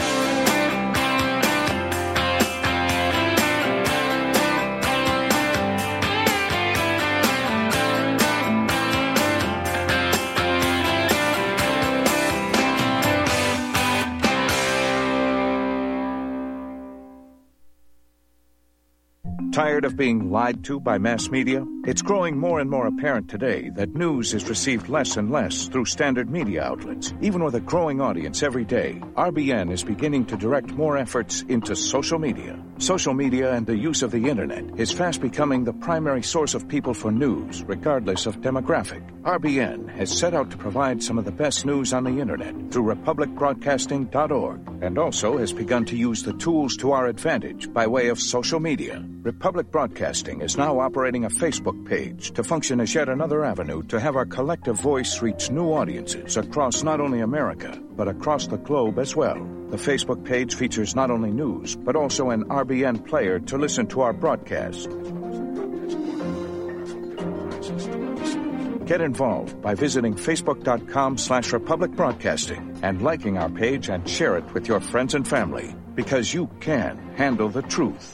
Tired of being lied to by mass media? It's growing more and more apparent today that news is received less and less through standard media outlets. Even with a growing audience every day, R B N is beginning to direct more efforts into social media. Social media and the use of the internet is fast becoming the primary source of people for news, regardless of demographic. R B N has set out to provide some of the best news on the internet through republic broadcasting dot org, and also has begun to use the tools to our advantage by way of social media. Republic Broadcasting is now operating a Facebook page to function as yet another avenue to have our collective voice reach new audiences across not only America, but across the globe as well. The Facebook page features not only news, but also an R B N player to listen to our broadcast. Get involved by visiting facebook.com slash Republic Broadcasting and liking our page and share it with your friends and family, because you can handle the truth.